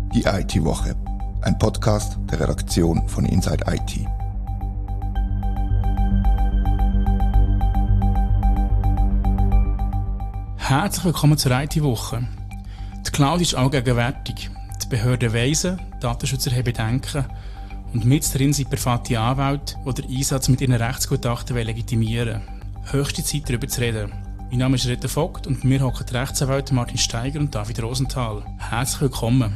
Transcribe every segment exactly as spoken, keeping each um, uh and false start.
Die I T-Woche, ein Podcast der Redaktion von Inside I T. Herzlich willkommen zur I T-Woche. Die Cloud ist allgegenwärtig. Die Behörden weisen, Datenschützer haben Bedenken und mit darin sind private Anwälte, die den Einsatz mit ihren Rechtsgutachten legitimieren wollen. Höchste Zeit, darüber zu reden. Mein Name ist Rita Vogt und mir hocken die Rechtsanwälte Martin Steiger und David Rosenthal. Herzlich willkommen.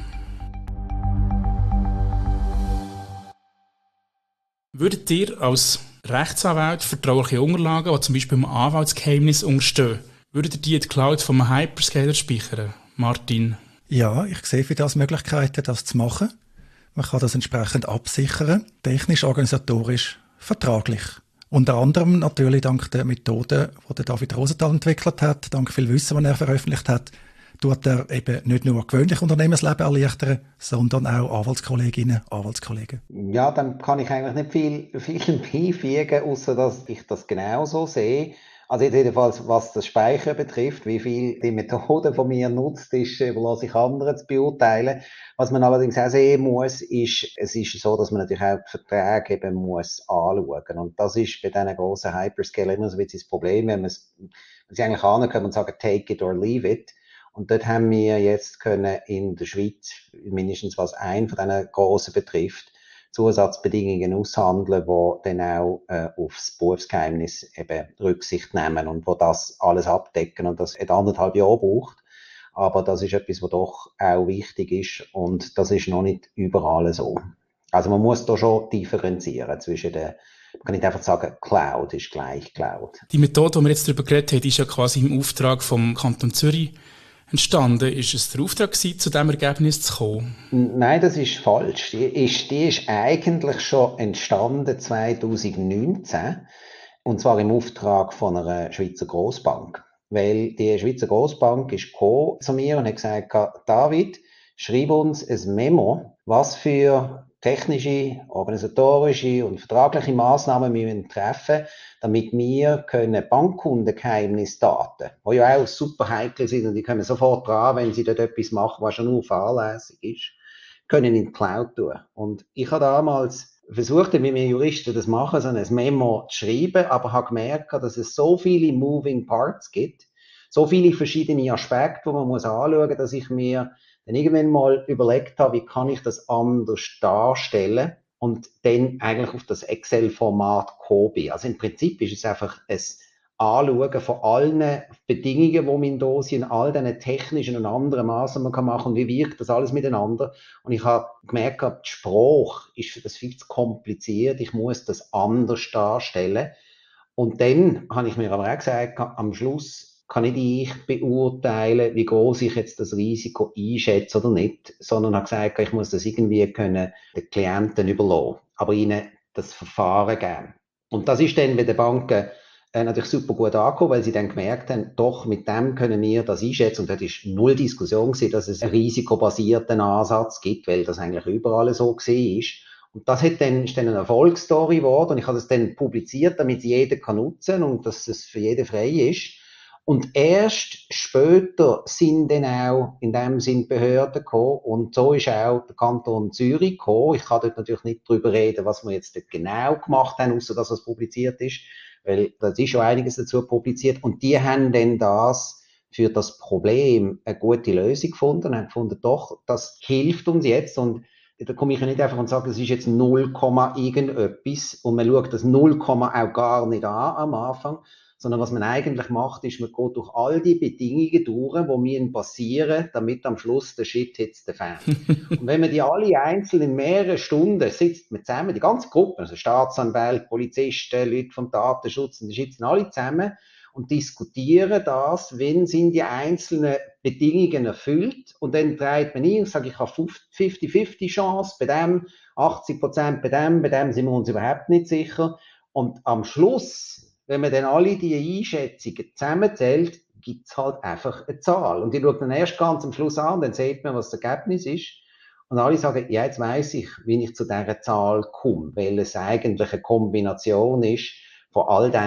Würdet ihr als Rechtsanwalt vertrauliche Unterlagen, die zum Beispiel im Anwaltsgeheimnis unterstehen, würdet ihr die in die Cloud von einem Hyperscaler speichern? Martin? Ja, ich sehe für das Möglichkeiten, das zu machen. Man kann das entsprechend absichern, technisch, organisatorisch, vertraglich. Unter anderem natürlich dank der Methoden, die der David Rosenthal entwickelt hat, dank viel Wissen, das er veröffentlicht hat, tut er eben nicht nur gewöhnlich Unternehmensleben erleichtern, sondern auch Anwaltskolleginnen, Anwaltskollegen. Ja, dann kann ich eigentlich nicht viel, viel beifügen, außer dass ich das genauso sehe. Also jedenfalls, was das Speichern betrifft, wie viel die Methode von mir nutzt, ist, überlasse ich anderen zu beurteilen. Was man allerdings auch sehen muss, ist, es ist so, dass man natürlich auch die Verträge eben muss anschauen. Und das ist bei diesen grossen Hyperscaler immer so ein bisschen das Problem, wenn man es, wenn sie eigentlich anerkennen und sagen, take it or leave it. Und dort haben wir jetzt können in der Schweiz, mindestens was einen von diesen grossen betrifft, Zusatzbedingungen aushandeln, die dann auch äh, aufs Berufsgeheimnis eben Rücksicht nehmen und wo das alles abdecken und das hat anderthalb Jahre braucht. Aber das ist etwas, was doch auch wichtig ist und das ist noch nicht überall so. Also man muss da schon differenzieren zwischen den, man kann nicht einfach sagen, Cloud ist gleich Cloud. Die Methode, die wir jetzt darüber geredet haben, ist ja quasi im Auftrag vom Kanton Zürich entstanden. Ist es der Auftrag gewesen, zu diesem Ergebnis zu kommen? Nein, das ist falsch. Die ist, die ist eigentlich schon entstanden zwanzig neunzehn. Und zwar im Auftrag von einer Schweizer Grossbank. Weil die Schweizer Grossbank ist gekommen zu mir und hat gesagt, David, schreib uns ein Memo, was für technische, organisatorische und vertragliche Massnahmen wir müssen treffen, damit wir können Bankkundengeheimnisdaten, die ja auch super heikel sind und die kommen sofort dran, wenn sie dort etwas machen, was schon nur fahrlässig ist, können in die Cloud tun. Und ich habe damals versucht, wie wir Juristen das machen, so ein Memo zu schreiben, aber habe gemerkt, dass es so viele Moving Parts gibt, so viele verschiedene Aspekte, die man muss anschauen muss, dass ich mir dann irgendwann mal überlegt habe, wie kann ich das anders darstellen und dann eigentlich auf das Excel-Format gekommen bin. Also im Prinzip ist es einfach ein Anschauen von allen Bedingungen, die man da sind, all diesen technischen und anderen Maßnahmen man machen kann und wie wirkt das alles miteinander. Und ich habe gemerkt, die Sprache ist für das viel zu kompliziert, ich muss das anders darstellen. Und dann habe ich mir aber auch gesagt, am Schluss kann nicht ich beurteilen, wie groß ich jetzt das Risiko einschätze oder nicht, sondern habe gesagt, ich muss das irgendwie können den Klienten überlassen, aber ihnen das Verfahren geben. Und das ist dann bei den Banken äh, natürlich super gut angekommen, weil sie dann gemerkt haben, doch, mit dem können wir das einschätzen. Und das ist null Diskussion gewesen, dass es einen risikobasierten Ansatz gibt, weil das eigentlich überall so gewesen ist. Und das hat dann, ist dann eine Erfolgsstory geworden und ich habe das dann publiziert, damit jeder kann nutzen und dass es für jeden frei ist. Und erst später sind dann auch in dem Sinn Behörden gekommen und so ist auch der Kanton Zürich gekommen. Ich kann dort natürlich nicht darüber reden, was wir jetzt dort genau gemacht haben, außer dass es publiziert ist, weil das ist schon einiges dazu publiziert. Und die haben dann das für das Problem eine gute Lösung gefunden und haben gefunden, doch, das hilft uns jetzt. Und da komme ich ja nicht einfach und sage, das ist jetzt null, irgendetwas und man schaut das null, auch gar nicht an am Anfang, sondern was man eigentlich macht, ist, man geht durch all die Bedingungen durch, die müssen passieren, damit am Schluss der Shit hits the fan. Und wenn man die alle einzeln in mehreren Stunden sitzt man zusammen, die ganze Gruppe, also Staatsanwälte, Polizisten, Leute vom Datenschutz, und die sitzen alle zusammen und diskutieren das, wenn sind die einzelnen Bedingungen erfüllt und dann dreht man ein und sagt, ich habe fünfzig fünfzig Chance bei dem, achtzig Prozent bei dem, bei dem sind wir uns überhaupt nicht sicher und am Schluss, wenn man dann alle diese Einschätzungen zusammenzählt, gibt es halt einfach eine Zahl. Und die schaut dann erst ganz am Schluss an, dann sieht man, was das Ergebnis ist. Und alle sagen, ja, jetzt weiss ich, wie ich zu dieser Zahl komme, weil es eigentlich eine Kombination ist von all diesen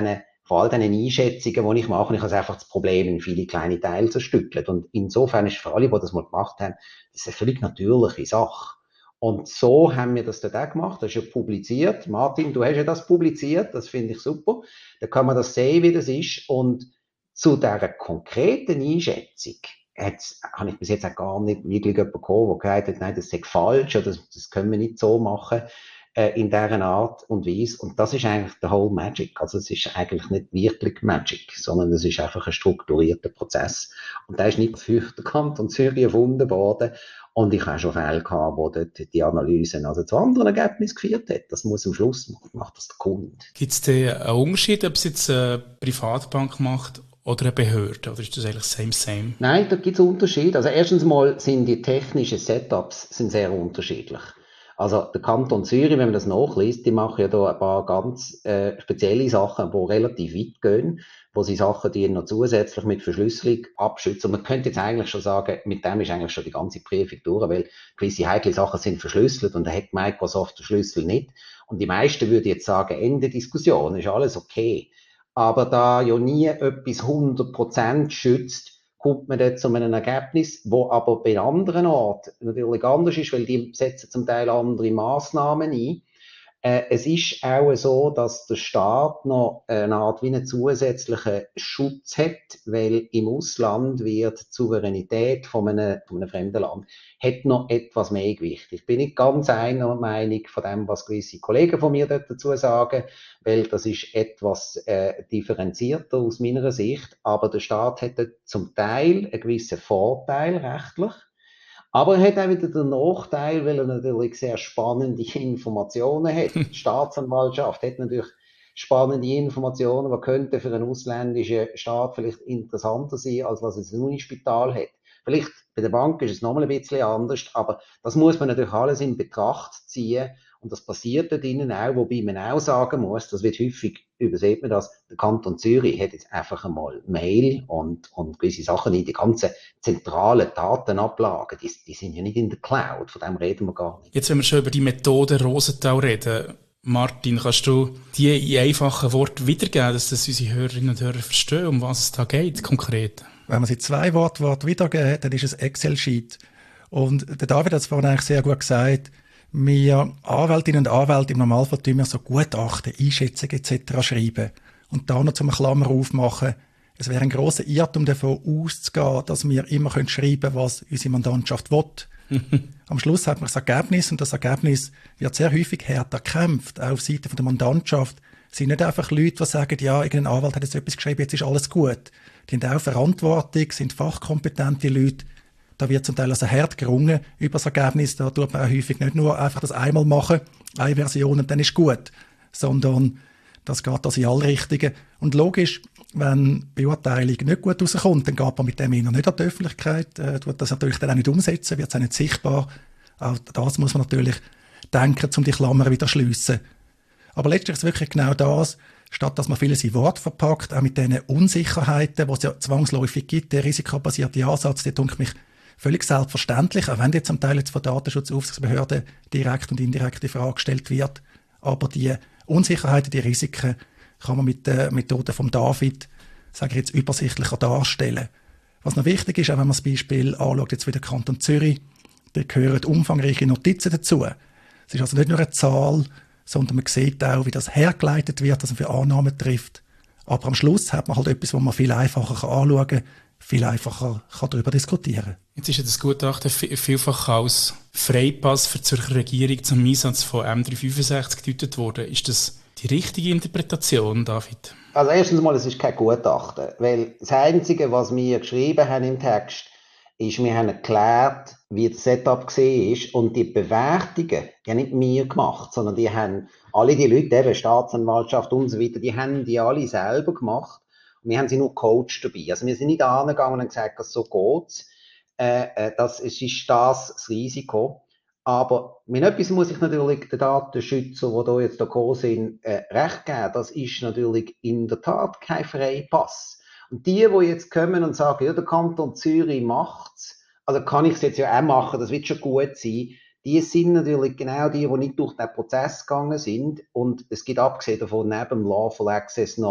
von all diesen Einschätzungen, die ich mache, ich habe einfach das Problem in viele kleine Teile zerstückelt. Und insofern ist für alle, die das mal gemacht haben, das ist eine völlig natürliche Sache. Und so haben wir das dort auch gemacht. Das ist ja publiziert. Martin, du hast ja das publiziert. Das finde ich super. Da kann man das sehen, wie das ist. Und zu dieser konkreten Einschätzung Jetzt, habe ich bis jetzt auch gar nicht wirklich jemanden gekommen, der gesagt hat, nein, das ist falsch oder das, das können wir nicht so machen äh, in dieser Art und Weise. Und das ist eigentlich der whole Magic. Also es ist eigentlich nicht wirklich Magic, sondern es ist einfach ein strukturierter Prozess. Und der ist nicht für den Kanton Zürich erfunden worden. Und ich habe schon Fälle gehabt, wo dort die Analysen also zu anderen Ergebnissen geführt hat. Das muss am Schluss macht das der Kunde. Gibt es denn einen Unterschied, ob es jetzt eine Privatbank macht oder eine Behörde? Oder ist das eigentlich same, same? Nein, da gibt es Unterschiede. Also erstens mal sind die technischen Setups sind sehr unterschiedlich. Also der Kanton Zürich, wenn man das nachliest, die machen ja da ein paar ganz äh, spezielle Sachen, die relativ weit gehen, wo sie Sachen, die noch zusätzlich mit Verschlüsselung abschützen. Und man könnte jetzt eigentlich schon sagen, mit dem ist eigentlich schon die ganze Prüfung durch, weil gewisse heikle Sachen sind verschlüsselt und da hat Microsoft den Schlüssel nicht. Und die meisten würden jetzt sagen, Ende Diskussion, ist alles okay. Aber da ja nie etwas hundert Prozent schützt, kommt man dort zu einem Ergebnis, wo aber bei anderen Orten natürlich anders ist, weil die setzen zum Teil andere Massnahmen ein. Äh, es ist auch so, dass der Staat noch eine Art wie einen zusätzlichen Schutz hat, weil im Ausland wird die Souveränität von einem, von einem fremden Land hat noch etwas mehr Gewicht. Ich bin nicht ganz einer Meinung von dem, was gewisse Kollegen von mir dort dazu sagen, weil das ist etwas äh, differenzierter aus meiner Sicht, aber der Staat hat dort zum Teil einen gewissen Vorteil rechtlich. Aber er hat auch wieder den Nachteil, weil er natürlich sehr spannende Informationen hat. Die Staatsanwaltschaft hat natürlich spannende Informationen, die könnten für einen ausländischen Staat vielleicht interessanter sein, als was es ein Unispital hat. Vielleicht bei der Bank ist es nochmal ein bisschen anders, aber das muss man natürlich alles in Betracht ziehen. Und das passiert dort innen auch, wobei man auch sagen muss, das wird häufig, übersieht man das, der Kanton Zürich hat jetzt einfach einmal Mail und, und gewisse Sachen in die ganzen zentralen Datenablagen, die, die sind ja nicht in der Cloud, von dem reden wir gar nicht. Jetzt, wenn wir schon über die Methode Rosenthal reden, Martin, kannst du die in einfachen Worten wiedergeben, dass das unsere Hörerinnen und Hörer verstehen, um was es da geht, konkret? Wenn man sie zwei Worte wiedergeben, dann ist es Excel-Sheet. Und der David hat es vorhin eigentlich sehr gut gesagt, wir Anwältinnen und Anwälte im Normalfall tun wir so Gutachten, Einschätzungen et cetera schreiben. Und da noch zum Klammer aufmachen, es wäre ein grosser Irrtum davon auszugehen, dass wir immer schreiben können, was unsere Mandantschaft will. Am Schluss hat man das Ergebnis und das Ergebnis wird sehr häufig härter gekämpft. Auch auf Seite der Mandantschaft sind nicht einfach Leute, die sagen, ja, irgendein Anwalt hat jetzt etwas geschrieben, jetzt ist alles gut. Die haben auch Verantwortung, sind fachkompetente Leute. Da wird zum Teil also hart gerungen über das Ergebnis. Da tut man auch häufig nicht nur einfach das einmal machen, eine Version und dann ist gut, sondern das geht also in alle Richtungen. Und logisch, wenn die Beurteilung nicht gut rauskommt, dann geht man mit dem noch nicht an die Öffentlichkeit, äh, tut das natürlich dann auch nicht umsetzen, wird es auch nicht sichtbar. Auch das muss man natürlich denken, um die Klammern wieder zu schliessen. Aber letztlich ist es wirklich genau das, statt dass man vieles in Wort verpackt, auch mit diesen Unsicherheiten, die es ja zwangsläufig gibt, der risikobasierte Ansatz, der denke mich völlig selbstverständlich, auch wenn jetzt zum Teil jetzt von Datenschutzaufsichtsbehörden direkt und indirekt die Frage gestellt wird. Aber die Unsicherheiten, die Risiken kann man mit der Methode von David, sage ich jetzt, übersichtlicher darstellen. Was noch wichtig ist, auch wenn man das Beispiel anschaut, jetzt wieder Kanton Zürich, da gehören umfangreiche Notizen dazu. Es ist also nicht nur eine Zahl, sondern man sieht auch, wie das hergeleitet wird, dass man für Annahmen trifft. Aber am Schluss hat man halt etwas, wo man viel einfacher anschauen kann, viel einfacher kann darüber diskutieren kann. Jetzt ist ja das Gutachten vielfach als Freipass für die Zürcher Regierung zum Einsatz von M drei fünfundsechzig gedeutet worden. Ist das die richtige Interpretation, David? Also erstens mal, es ist kein Gutachten, weil das Einzige, was wir geschrieben haben im Text, ist, wir haben erklärt, wie das Setup war und die Bewertungen, die haben nicht wir gemacht, sondern die haben alle die Leute, eben Staatsanwaltschaft und so weiter, die haben die alle selber gemacht. Wir haben sie nur gecoacht dabei. Also wir sind nicht angegangen und gesagt, dass so geht's. Äh, das ist, ist das das Risiko. Aber mit etwas muss ich natürlich den Datenschützer, die da jetzt da gekommen sind, äh, recht geben. Das ist natürlich in der Tat kein Freipass. Und die, die jetzt kommen und sagen, ja, der Kanton Zürich macht's, also kann ich es jetzt ja auch machen, das wird schon gut sein, die sind natürlich genau die, die nicht durch den Prozess gegangen sind. Und es gibt abgesehen davon neben dem Lawful Access noch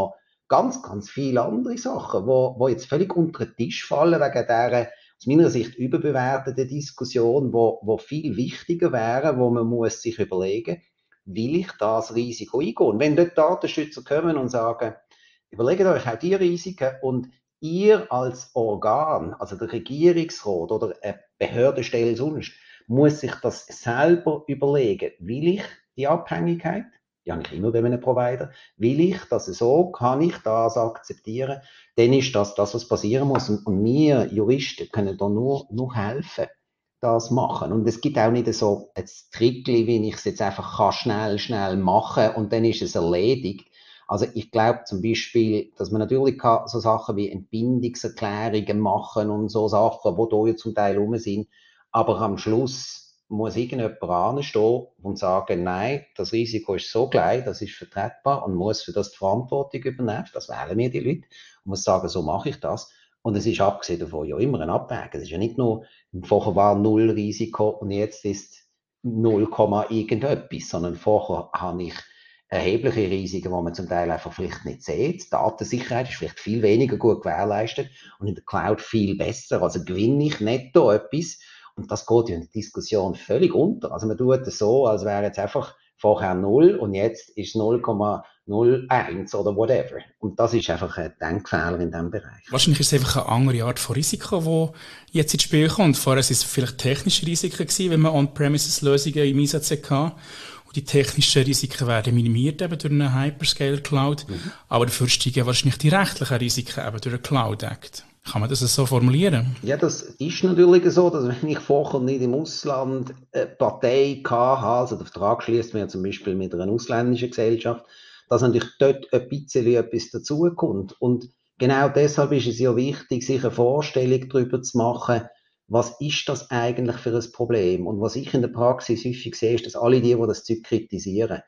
ganz, ganz viele andere Sachen, wo, wo jetzt völlig unter den Tisch fallen wegen dieser, aus meiner Sicht, überbewerteten Diskussion, wo, wo viel wichtiger wäre, wo man muss sich überlegen, will ich das Risiko eingehen? Und wenn dort Datenschützer kommen und sagen, überlegt euch auch die Risiken und ihr als Organ, also der Regierungsrat oder eine Behördenstelle sonst, muss sich das selber überlegen. Will ich die Abhängigkeit? Die habe ich immer bei einem Provider. Will ich das so? Kann ich das akzeptieren? Dann ist das das, was passieren muss. Und, und wir Juristen können da nur, nur helfen, das machen. Und es gibt auch nicht so ein Trickli, wie ich es jetzt einfach kann, schnell, schnell machen und dann ist es erledigt. Also ich glaube zum Beispiel, dass man natürlich kann so Sachen wie Entbindungserklärungen machen und so Sachen, die da ja zum Teil rum sind, aber am Schluss muss irgendjemand anstehen und sagen, nein, das Risiko ist so klein, das ist vertretbar und muss für das die Verantwortung übernehmen. Das wählen wir die Leute und muss sagen, so mache ich das. Und es ist abgesehen davon ja immer ein Abwägen. Es ist ja nicht nur, vorher war null Risiko und jetzt ist null, irgendetwas, sondern vorher habe ich erhebliche Risiken, die man zum Teil einfach vielleicht nicht sieht. Die Datensicherheit ist vielleicht viel weniger gut gewährleistet und in der Cloud viel besser. Also gewinne ich netto etwas. Und das geht ja in der Diskussion völlig unter. Also man tut es so, als wäre jetzt einfach vorher null und jetzt ist null Komma null eins oder whatever. Und das ist einfach ein Denkfehler in diesem Bereich. Wahrscheinlich ist es einfach eine andere Art von Risiko, die jetzt ins Spiel kommt. Vorher waren es vielleicht technische Risiken gewesen, wenn man On-Premises-Lösungen im Einsatz hatte. Und die technischen Risiken werden minimiert eben durch eine Hyperscale-Cloud. Mhm. Aber dafür steigen wahrscheinlich die rechtlichen Risiken eben durch einen Cloud-Act. Kann man das so formulieren? Ja, das ist natürlich so, dass wenn ich vorher nicht im Ausland eine Partei hatte, also der Vertrag schließt man ja zum Beispiel mit einer ausländischen Gesellschaft, dass natürlich dort ein bisschen etwas dazukommt. Und genau deshalb ist es ja wichtig, sich eine Vorstellung darüber zu machen, was ist das eigentlich für ein Problem? Und was ich in der Praxis häufig sehe, ist, dass alle die, die das Zeug kritisieren,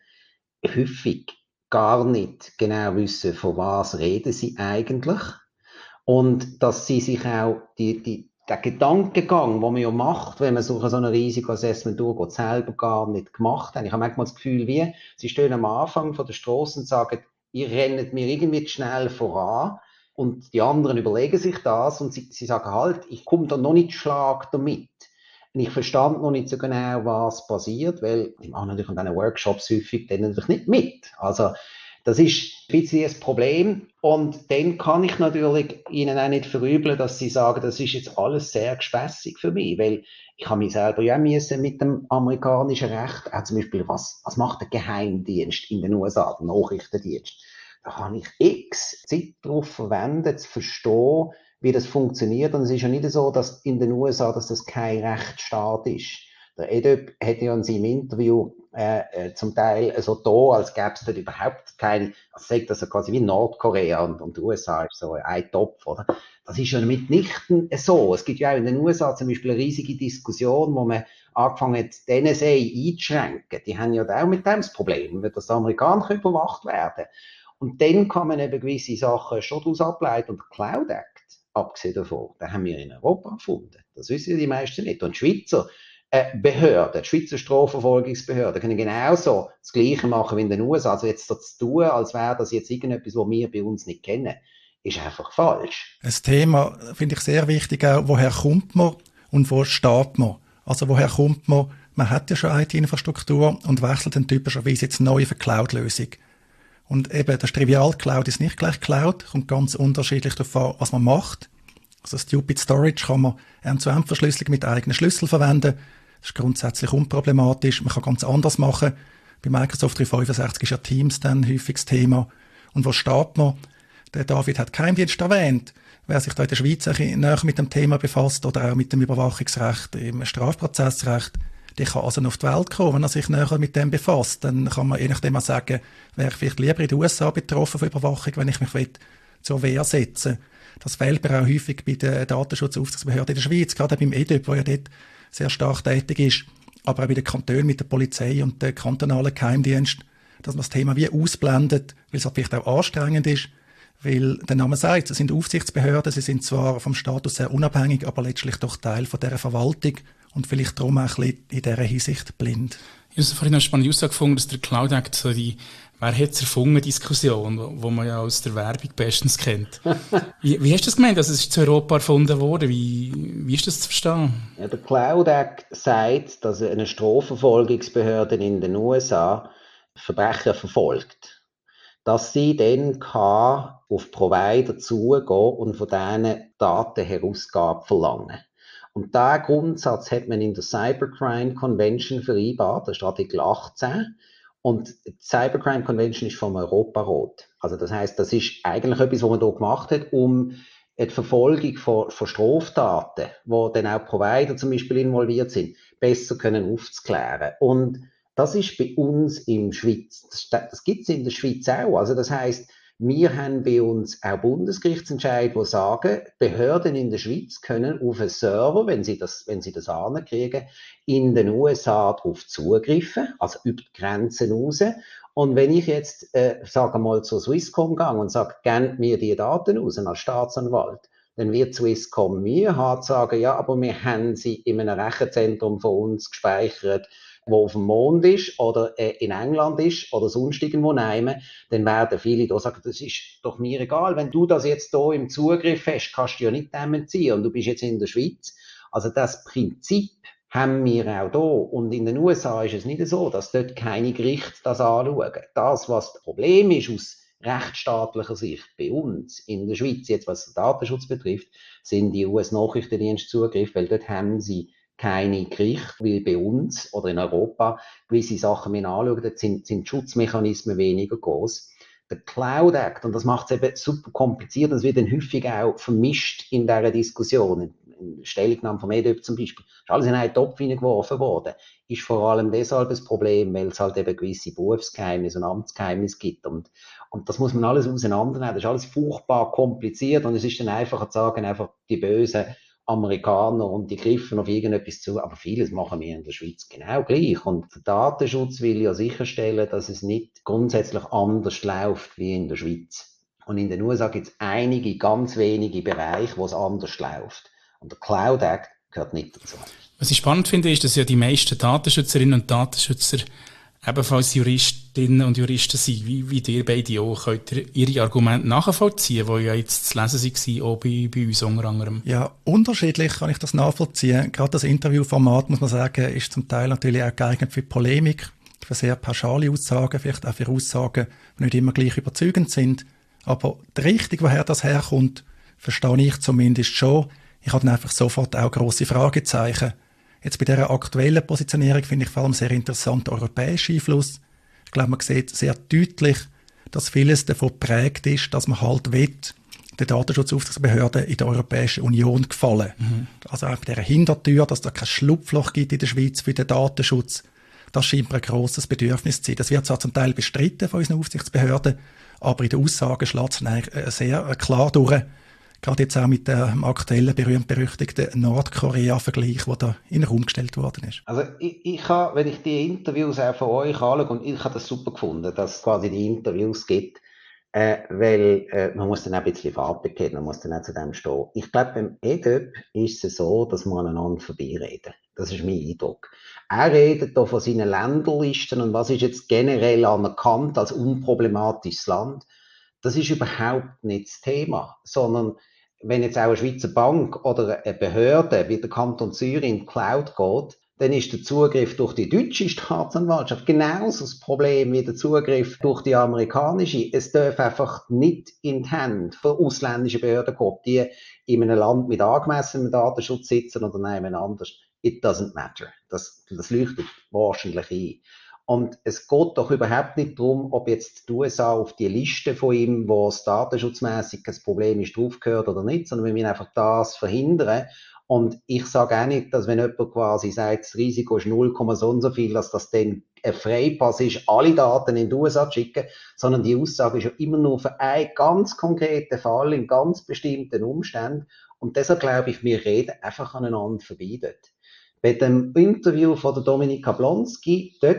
häufig gar nicht genau wissen, von was reden sie eigentlich. Und dass sie sich auch die, die, der Gedankengang, den man ja macht, wenn man so ein Risikoassessment durchgeht, selber gar nicht gemacht haben. Ich habe manchmal das Gefühl, wie, sie stehen am Anfang von der Straße und sagen, ihr rennt mir irgendwie zu schnell voran. Und die anderen überlegen sich das und sie, sie sagen halt, ich komme da noch nicht Schlag damit. Und ich verstand noch nicht so genau, was passiert, weil ich mache natürlich an diesen Workshops häufig dann natürlich nicht mit. Also, das ist ein bisschen ein Problem. Und dann kann ich natürlich Ihnen auch nicht verübeln, dass Sie sagen, das ist jetzt alles sehr gespässig für mich, weil ich habe mich selber ja müssen mit dem amerikanischen Recht, auch zum Beispiel, was, was macht der Geheimdienst in den U S A, der Nachrichtendienst? Da kann ich x Zeit darauf verwenden, zu verstehen, wie das funktioniert. Und es ist ja nicht so, dass in den U S A, dass das kein Rechtsstaat ist. Der Edöp hat ja in seinem Interview äh, äh, zum Teil so da, als gäbe es dort überhaupt kein, also sagt das ja quasi wie Nordkorea und, und die U S A ist so ein Topf, oder? Das ist ja mitnichten so. Es gibt ja auch in den U S A zum Beispiel eine riesige Diskussion, wo man angefangen hat, die N S A einzuschränken. Die haben ja auch mit dem das Problem, wenn das Amerikaner überwacht werden. Und dann kann man eben gewisse Sachen schon daraus ableiten. Und der Cloud Act, abgesehen davon, den haben wir in Europa gefunden. Das wissen die meisten nicht. Und die Schweizer äh, Behörden, die Schweizer Strafverfolgungsbehörden können genauso das Gleiche machen wie in den U S A. Also jetzt so zu tun, als wäre das jetzt irgendetwas, was wir bei uns nicht kennen, ist einfach falsch. Ein Thema finde ich sehr wichtig auch, woher kommt man und wo steht man? Also woher kommt man? Man hat ja schon I T-Infrastruktur und wechselt dann typischerweise jetzt neu auf eine Cloud-Lösung. Und eben, das Trivial, Cloud ist nicht gleich Cloud, kommt ganz unterschiedlich darauf an, was man macht. Also Stupid Storage kann man End-zu-End-Verschlüsselung mit eigenen Schlüssel verwenden. Das ist grundsätzlich unproblematisch. Man kann ganz anders machen. Bei Microsoft dreihundertfünfundsechzig ist ja Teams dann häufig das Thema. Und wo steht man? Der David hat Geheimdienst erwähnt. Wer sich da in der Schweiz ein bisschen näher mit dem Thema befasst oder auch mit dem Überwachungsrecht im Strafprozessrecht, der kann also noch auf die Welt kommen, wenn er sich näher mit dem befasst. Dann kann man je nachdem auch sagen, wäre ich vielleicht lieber in den U S A betroffen von Überwachung, wenn ich mich zur Wehr setzen will. Das fehlt mir auch häufig bei der Datenschutzaufsichtsbehörde in der Schweiz, gerade beim E D Ö P, wo ja dort sehr stark tätig ist, aber auch bei den Kantonen mit der Polizei und dem kantonalen Geheimdienst, dass man das Thema wie ausblendet, weil es halt vielleicht auch anstrengend ist, weil der Name sagt, es sind Aufsichtsbehörden, sie sind zwar vom Status sehr unabhängig, aber letztlich doch Teil von dieser Verwaltung und vielleicht darum auch ein bisschen in dieser Hinsicht blind. Ich habe vorhin eine spannende Aussage gefunden, dass der Cloud Act so die «Wer hat es erfunden?» Diskussion, wo man ja aus der Werbung bestens kennt. Wie, wie hast du das gemeint? Also es ist zu Europa erfunden worden. Wie, wie ist das zu verstehen? Ja, der Cloud Act sagt, dass eine Strafverfolgungsbehörde in den U S A Verbrecher verfolgt, dass sie dann kann auf Provider zugehen und von denen Datenherausgabe verlangen. Und diesen Grundsatz hat man in der Cybercrime Convention vereinbart, das ist Artikel achtzehn. Und die Cybercrime Convention ist vom Europarat. Also das heisst, das ist eigentlich etwas, was man hier gemacht hat, um die Verfolgung von, von Straftaten, wo dann auch Provider zum Beispiel involviert sind, besser können aufzuklären. Und das ist bei uns in der Schweiz, das, das gibt es in der Schweiz auch. Also das heisst, wir haben bei uns auch Bundesgerichtsentscheid, die sagen, Behörden in der Schweiz können auf einen Server, wenn sie das, wenn sie das ankriegen, in den U S A darauf zugreifen, also über die Grenzen raus. Und wenn ich jetzt, äh, sage mal, zur Swisscom gehe und sage, gebt mir die Daten raus als Staatsanwalt, dann wird Swisscom mir hart sagen, ja, aber wir haben sie in einem Rechenzentrum von uns gespeichert, wo auf dem Mond ist oder äh, in England ist oder sonst irgendwo nehmen, dann werden viele da sagen, das ist doch mir egal, wenn du das jetzt hier im Zugriff hast, kannst du ja nicht dem entziehen und du bist jetzt in der Schweiz. Also das Prinzip haben wir auch da. Und in den U S A ist es nicht so, dass dort keine Gerichte das anschauen. Das, was das Problem ist aus rechtsstaatlicher Sicht bei uns in der Schweiz, jetzt was den Datenschutz betrifft, sind die U S-Nachrichtendienstzugriffe, weil dort haben sie keine Gerichte, weil bei uns oder in Europa gewisse Sachen wir anschauen, dort sind, sind die Schutzmechanismen weniger groß. Der Cloud Act, und das macht es eben super kompliziert, das wird dann häufig auch vermischt in dieser Diskussion. In der Stellungnahme vom E D U zum Beispiel, ist alles in einen Topf hineingeworfen worden, ist vor allem deshalb das Problem, weil es halt eben gewisse Berufsgeheimnisse und Amtsgeheimnisse gibt. Und, und das muss man alles auseinandernehmen. Das ist alles furchtbar kompliziert und es ist dann einfacher zu sagen, einfach die bösen Amerikaner und die griffen auf irgendetwas zu, aber vieles machen wir in der Schweiz genau gleich. Und der Datenschutz will ja sicherstellen, dass es nicht grundsätzlich anders läuft wie in der Schweiz. Und in den U S A gibt es einige, ganz wenige Bereiche, wo es anders läuft. Und der Cloud Act gehört nicht dazu. Was ich spannend finde, ist, dass ja die meisten Datenschützerinnen und Datenschützer ebenfalls Juristinnen und Juristen sind, wie, wie ihr beide auch. Könnt ihr ihre Argumente nachvollziehen, die ja jetzt zu lesen waren, auch bei, bei uns unter anderem? Ja, unterschiedlich kann ich das nachvollziehen. Gerade das Interviewformat, muss man sagen, ist zum Teil natürlich auch geeignet für Polemik, für sehr pauschale Aussagen, vielleicht auch für Aussagen, die nicht immer gleich überzeugend sind. Aber die Richtung, woher das herkommt, verstehe ich zumindest schon. Ich habe dann einfach sofort auch grosse Fragezeichen. Jetzt bei dieser aktuellen Positionierung finde ich vor allem sehr interessant den europäischen Einfluss. Ich glaube, man sieht sehr deutlich, dass vieles davon geprägt ist, dass man halt will, der Datenschutzaufsichtsbehörde in der Europäischen Union gefallen. Mhm. Also auch bei dieser Hintertür, dass da kein Schlupfloch gibt in der Schweiz für den Datenschutz. Das scheint mir ein grosses Bedürfnis zu sein. Das wird zwar zum Teil bestritten von unseren Aufsichtsbehörden, aber in den Aussagen schlägt es eigentlich sehr klar durch. Gerade jetzt auch mit dem aktuellen berühmt-berüchtigten Nordkorea-Vergleich, der da in den Raum gestellt worden ist. Also ich, ich habe, wenn ich die Interviews auch von euch anschaue, und ich habe das super gefunden, dass es quasi die Interviews gibt, äh, weil äh, man muss dann auch ein bisschen Farbe bekennen, man muss dann auch zu dem stehen. Ich glaube, beim E D U P ist es so, dass wir aneinander vorbeireden. Das ist mein Eindruck. Er redet hier von seinen Länderlisten und was ist jetzt generell anerkannt als unproblematisches Land. Das ist überhaupt nicht das Thema, sondern wenn jetzt auch eine Schweizer Bank oder eine Behörde wie der Kanton Zürich in die Cloud geht, dann ist der Zugriff durch die deutsche Staatsanwaltschaft genauso das Problem wie der Zugriff durch die amerikanische. Es darf einfach nicht in die Hände von ausländischen Behörden gehen, die in einem Land mit angemessenem Datenschutz sitzen oder nehmen anders. It doesn't matter. Das, das leuchtet wahrscheinlich ein. Und es geht doch überhaupt nicht darum, ob jetzt die U S A auf die Liste von ihm, wo es datenschutzmässig ein Problem ist, draufgehört oder nicht, sondern wir müssen einfach das verhindern. Und ich sage auch nicht, dass wenn jemand quasi sagt, das Risiko ist null, so und so viel, dass das dann ein Freipass ist, alle Daten in die U S A zu schicken, sondern die Aussage ist ja immer nur für einen ganz konkreten Fall in ganz bestimmten Umständen. Und deshalb glaube ich, wir reden einfach aneinander vorbei dort. Bei dem Interview von der Dominika Blonski, dort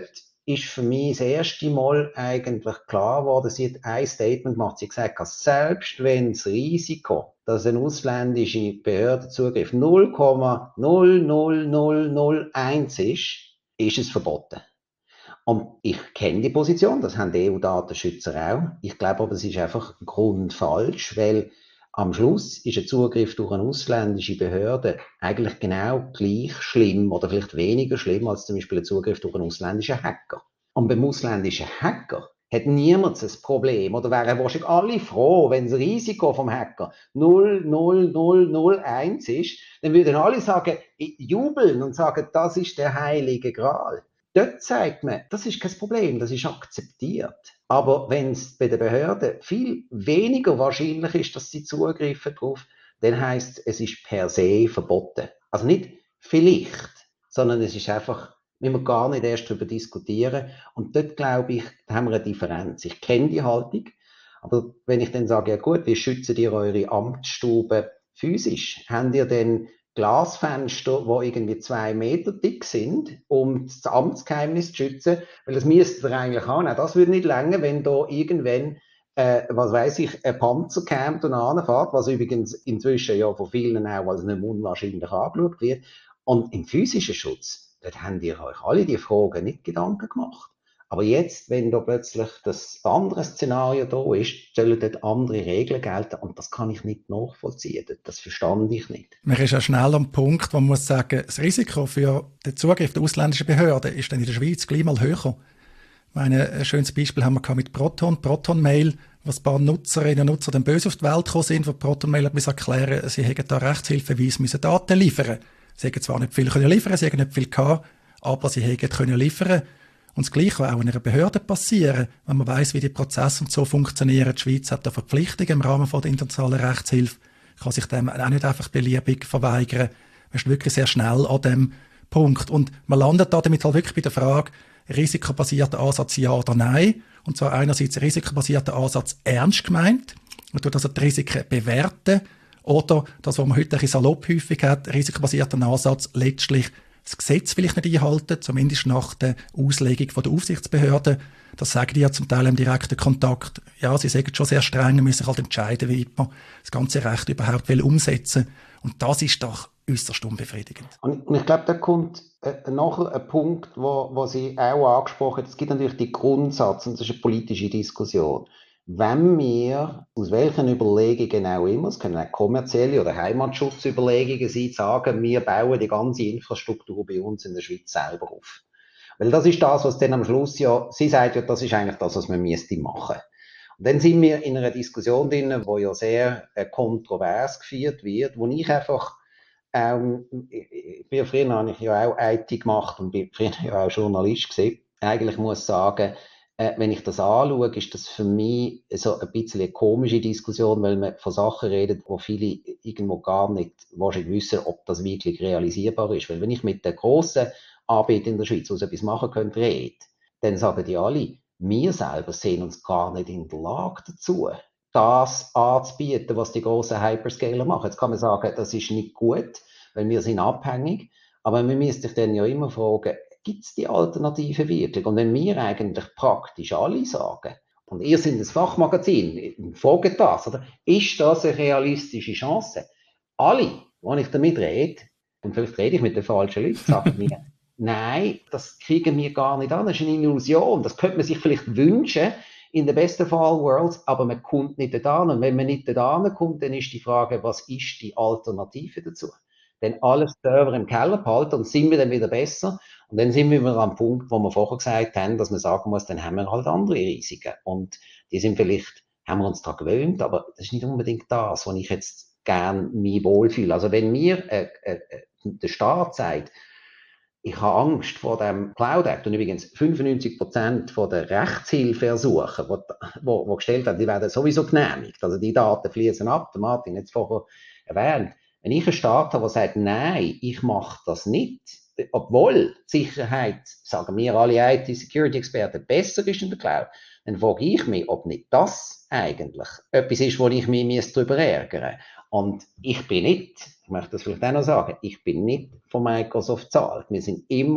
ist für mich das erste Mal eigentlich klar geworden. Sie hat ein Statement gemacht. Sie hat gesagt, dass selbst wenn das Risiko, dass eine ausländische Behörde Zugriff null Komma null null null null eins ist, ist es verboten. Und ich kenne die Position, das haben die E U-Datenschützer auch. Ich glaube aber, es ist einfach grundfalsch, weil am Schluss ist ein Zugriff durch eine ausländische Behörde eigentlich genau gleich schlimm oder vielleicht weniger schlimm als zum Beispiel ein Zugriff durch einen ausländischen Hacker. Und beim ausländischen Hacker hat niemand ein Problem oder wären wahrscheinlich alle froh, wenn das Risiko vom Hacker null Komma null null null eins ist, dann würden alle sagen, jubeln und sagen, das ist der heilige Gral. Dort sagt man, das ist kein Problem, das ist akzeptiert. Aber wenn es bei den Behörden viel weniger wahrscheinlich ist, dass sie zugreifen darauf, dann heisst es, es ist per se verboten. Also nicht vielleicht, sondern es ist einfach, müssen wir gar nicht erst darüber diskutieren. Und dort, glaube ich, haben wir eine Differenz. Ich kenne die Haltung, aber wenn ich dann sage, ja gut, wie schützen ihr eure Amtsstube physisch? Habt ihr denn Glasfenster, die irgendwie zwei Meter dick sind, um das Amtsgeheimnis zu schützen? Weil das müsst ihr eigentlich auch nicht. Das würde nicht länger, wenn da irgendwann, äh, was weiß ich, ein Panzer käme und anfährt, was übrigens inzwischen ja von vielen auch als nicht unwahrscheinlich angeschaut wird. Und im physischen Schutz, dort habt ihr euch alle die Fragen nicht Gedanken gemacht. Aber jetzt, wenn da plötzlich das andere Szenario da ist, sollen dort andere Regeln gelten und das kann ich nicht nachvollziehen. Das verstand ich nicht. Man ist ja schnell am Punkt, wo man muss sagen, das Risiko für den Zugriff der ausländischen Behörden ist dann in der Schweiz gleich mal höher. Ich meine, ein schönes Beispiel haben wir mit Proton, Proton Mail, was ein paar Nutzerinnen und Nutzer dann böse auf die Welt gekommen sind, wo Proton Mail hat erklären, sie hätten da Rechtshilfeweise müssen Daten liefern. Sie hätten zwar nicht viel können liefern, sie hätten nicht viel gehabt, aber sie hätten können liefern. Und das Gleiche kann auch in einer Behörde passieren, wenn man weiss, wie die Prozesse und so funktionieren. Die Schweiz hat da Verpflichtungen im Rahmen von der internationalen Rechtshilfe, kann sich dem auch nicht einfach beliebig verweigern. Man ist wirklich sehr schnell an dem Punkt. Und man landet da damit halt wirklich bei der Frage, risikobasierter Ansatz ja oder nein. Und zwar einerseits risikobasierter Ansatz ernst gemeint. Man tut also die Risiken bewerten. Oder das, was man heute ein bisschen salopp häufig hat, risikobasierter Ansatz letztlich das Gesetz vielleicht nicht einhalten, zumindest nach der Auslegung von der Aufsichtsbehörde. Das sagen die ja zum Teil im direkten Kontakt. Ja, sie sagen schon sehr streng, man muss sich halt entscheiden, wie man das ganze Recht überhaupt will umsetzen. Und das ist doch äußerst unbefriedigend. Und ich glaube, da kommt äh, nachher ein Punkt, wo, wo Sie auch angesprochen haben. Es gibt natürlich die Grundsatz, und das ist eine politische Diskussion. Wenn wir, aus welchen Überlegungen auch immer, es können auch kommerzielle oder Heimatschutzüberlegungen sein, sagen, wir bauen die ganze Infrastruktur bei uns in der Schweiz selber auf. Weil das ist das, was dann am Schluss ja, sie sagt ja, das ist eigentlich das, was man müsste machen. Und dann sind wir in einer Diskussion drin, wo ja sehr äh, kontrovers geführt wird, wo ich einfach, ähm, ich, ich, früher habe ich ja auch I T gemacht und bin früher ja auch Journalist gewesen. Eigentlich muss ich sagen, Äh, wenn ich das anschaue, ist das für mich so ein bisschen eine komische Diskussion, weil man von Sachen redet, wo viele irgendwo gar nicht wahrscheinlich wissen, ob das wirklich realisierbar ist. Weil wenn ich mit den grossen Anbietern in der Schweiz, die so etwas machen können, rede, dann sagen die alle, wir selber sehen uns gar nicht in der Lage dazu, das anzubieten, was die grossen Hyperscaler machen. Jetzt kann man sagen, das ist nicht gut, weil wir sind abhängig, aber man müsste sich dann ja immer fragen, gibt es die Alternative wirklich? Und wenn wir eigentlich praktisch alle sagen, und ihr seid ein Fachmagazin, fragt das, oder? Ist das eine realistische Chance? Alle, wenn ich damit rede, und vielleicht rede ich mit den falschen Leuten, sagen mir, nein, das kriegen wir gar nicht an, das ist eine Illusion, das könnte man sich vielleicht wünschen, in the best of all worlds, aber man kommt nicht dorthin. Und wenn man nicht dorthin kommt, dann ist die Frage, was ist die Alternative dazu? Denn alles Server im Keller behalten und sind wir dann wieder besser? Und dann sind wir wieder am Punkt, wo wir vorher gesagt haben, dass man sagen muss, dann haben wir halt andere Risiken. Und die sind vielleicht, haben wir uns daran gewöhnt, aber das ist nicht unbedingt das, wo ich jetzt gern mich wohlfühle. Also wenn mir äh, äh, der Staat sagt, ich habe Angst vor dem Cloud Act, und übrigens fünfundneunzig Prozent von der Rechtshilfeersuchen, die wo, wo gestellt werden, die werden sowieso genehmigt. Also die Daten fließen ab, der Martin hat es vorher erwähnt. Wenn ich einen Staat habe, der sagt, nein, ich mache das nicht, obwohl die Sicherheit, sagen wir alle I T-Security-Experten, besser ist in der Cloud, dann frage ich mich, ob nicht das eigentlich etwas ist, wo ich mich darüber ärgere. Und ich bin nicht, ich möchte das vielleicht auch noch sagen, ich bin nicht von Microsoft zahlt. Wir sind immer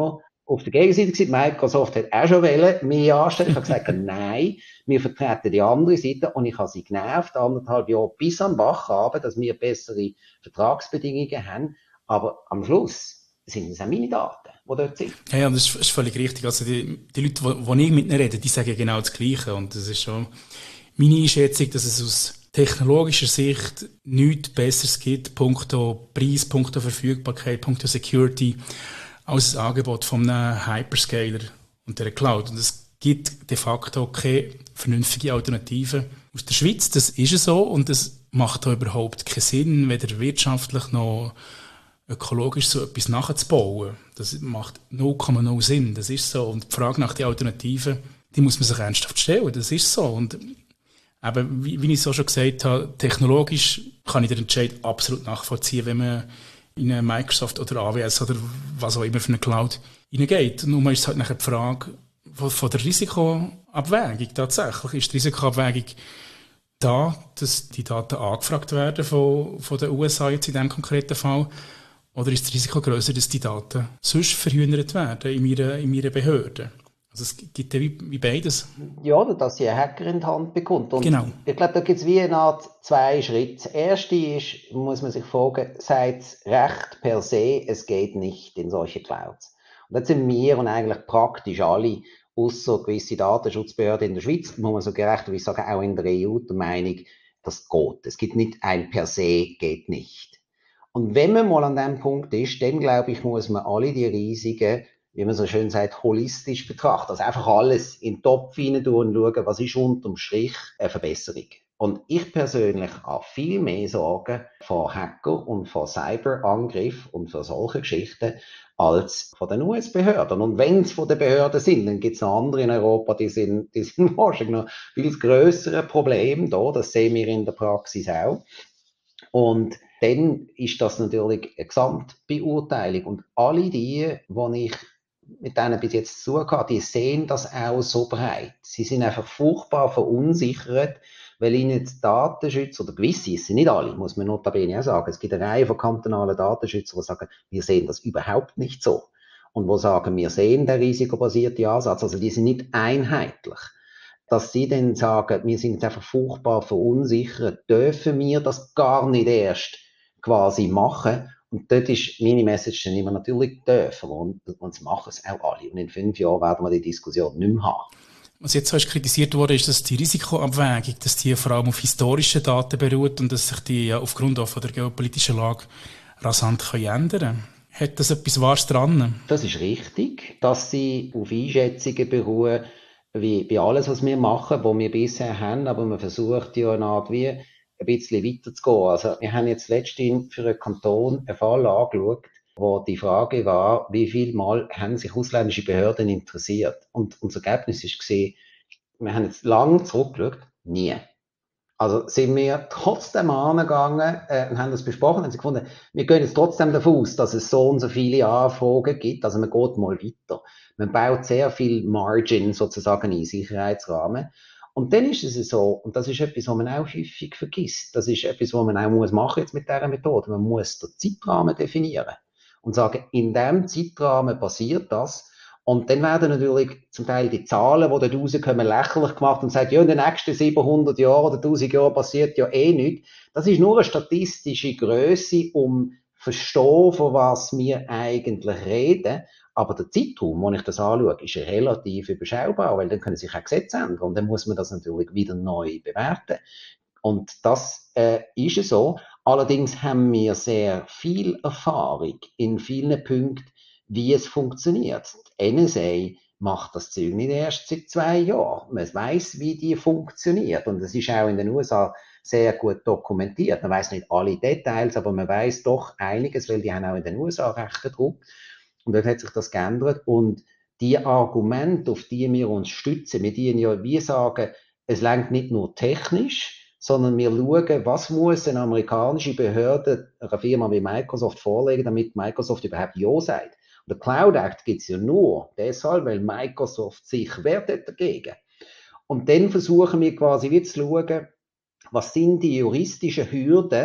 auf der Gegenseite gewesen. Microsoft hat auch schon wollen, mich anstellen. Ich habe gesagt, nein, wir vertreten die andere Seite und ich habe sie genervt, anderthalb Jahre bis am Bach haben, dass wir bessere Vertragsbedingungen haben. Aber am Schluss sind es auch meine Daten, die dort sind. Ja, ja, das ist, ist völlig richtig. Also die, die Leute, die, die ich mit ihnen rede, die sagen genau das Gleiche. Und das ist schon meine Einschätzung, dass es aus technologischer Sicht nichts Besseres gibt, punkto Preis, punkto Verfügbarkeit, punkto Security, als das Angebot von einem Hyperscaler und der Cloud. Und es gibt de facto keine vernünftige Alternative aus der Schweiz. Das ist es so und es macht auch überhaupt keinen Sinn, weder wirtschaftlich noch ökologisch so etwas nachzubauen. Das macht null Komma null Sinn. Das ist so. Und die Frage nach den Alternativen, die muss man sich ernsthaft stellen. Das ist so. Und eben, wie, wie ich so schon gesagt habe, technologisch kann ich den Entscheid absolut nachvollziehen, wenn man in eine Microsoft oder A W S oder was auch immer für eine Cloud hineingeht. Nur ist es halt nachher die Frage von, von der Risikoabwägung tatsächlich. Ist die Risikoabwägung da, dass die Daten angefragt werden von, von den U S A jetzt in diesem konkreten Fall? Oder ist das Risiko grösser, dass die Daten sonst verhindert werden in meiner, in meiner Behörde? Also es gibt ja wie, wie beides. Ja, oder dass sie einen Hacker in die Hand bekommt. Und genau. Ich glaube, da gibt es wie eine Art zwei Schritte. Das erste ist, muss man sich fragen, sagt Recht per se, es geht nicht in solche Clouds. Und das sind wir und eigentlich praktisch alle, ausser gewisse Datenschutzbehörden in der Schweiz, muss man so gerechterweise sagen, auch in der E U, der Meinung, das geht. Es gibt nicht ein per se, geht nicht. Und wenn man mal an dem Punkt ist, dann glaube ich, muss man alle die Risiken, wie man so schön sagt, holistisch betrachten. Also einfach alles in den Topf hinein tun und schauen, was ist unterm Strich eine Verbesserung. Und ich persönlich habe viel mehr Sorgen vor Hacker und vor Cyberangriff und vor solchen Geschichten als von den U S-Behörden. Und wenn es von den Behörden sind, dann gibt es noch andere in Europa, die sind, die sind wahrscheinlich noch viel grössere Probleme da. Das sehen wir in der Praxis auch. Und dann ist das natürlich eine Gesamtbeurteilung. Und alle die, die ich mit denen bis jetzt zugehört, die sehen das auch so breit. Sie sind einfach furchtbar verunsichert, weil ihnen die Datenschützer, oder gewisse, es sind nicht alle, muss man notabene auch sagen, es gibt eine Reihe von kantonalen Datenschützern, die sagen, wir sehen das überhaupt nicht so. Und die sagen, wir sehen den risikobasierten Ansatz, also die sind nicht einheitlich. Dass sie dann sagen, wir sind einfach furchtbar verunsichert, dürfen wir das gar nicht erst quasi machen. Und dort ist meine Message dann immer, natürlich dürfen wir, und, und sie machen es auch alle. Und in fünf Jahren werden wir die Diskussion nicht mehr haben. Was jetzt hast kritisiert wurde, ist, dass die Risikoabwägung, dass die vor allem auf historischen Daten beruht und dass sich die ja aufgrund auch von der geopolitischen Lage rasant ändern können. Hat das etwas Wahres dran? Das ist richtig, dass sie auf Einschätzungen beruhen, wie bei alles, was wir machen, was wir bisher haben, aber man versucht ja eine Art wie ein bisschen weiter zu gehen. Also wir haben jetzt letztens für einen Kanton einen Fall angeschaut, wo die Frage war, wie viel Mal haben sich ausländische Behörden interessiert. Und unser Ergebnis ist gesehen, wir haben jetzt lange zurückgeschaut, nie. Also sind wir trotzdem angegangen äh, und haben das besprochen, haben sie gefunden, wir gehen jetzt trotzdem davon aus, dass es so und so viele Anfragen gibt, also man geht mal weiter. Man baut sehr viel Margin sozusagen in Sicherheitsrahmen. Und dann ist es so, und das ist etwas, was man auch häufig vergisst, das ist etwas, was man auch muss machen jetzt mit dieser Methode, man muss den Zeitrahmen definieren und sagen, in diesem Zeitrahmen passiert das. Und dann werden natürlich zum Teil die Zahlen, die dort rauskommen, lächerlich gemacht und sagen, ja, in den nächsten siebenhundert Jahren oder tausend Jahren passiert ja eh nichts. Das ist nur eine statistische Grösse, um zu verstehen, von was wir eigentlich reden. Aber der Zeitraum, wo ich das anschaue, ist relativ überschaubar, weil dann können sich auch Gesetze ändern und dann muss man das natürlich wieder neu bewerten. Und das äh, ist so. Allerdings haben wir sehr viel Erfahrung in vielen Punkten, wie es funktioniert. Die N S A macht das Zeug nicht erst seit zwei Jahren. Man weiss, wie die funktioniert. Und das ist auch in den U S A sehr gut dokumentiert. Man weiss nicht alle Details, aber man weiss doch einiges, weil die haben auch in den U S A rechten Druck. Und dort hat sich das geändert. Und die Argumente, auf die wir uns stützen, wir dienen ja, wie sagen, es reicht nicht nur technisch, sondern wir schauen, was muss eine amerikanische Behörde einer Firma wie Microsoft vorlegen, damit Microsoft überhaupt Ja sagt. Und der Cloud Act gibt es ja nur deshalb, weil Microsoft sich wehrt dagegen. Und dann versuchen wir quasi wieder zu schauen, was sind die juristischen Hürden,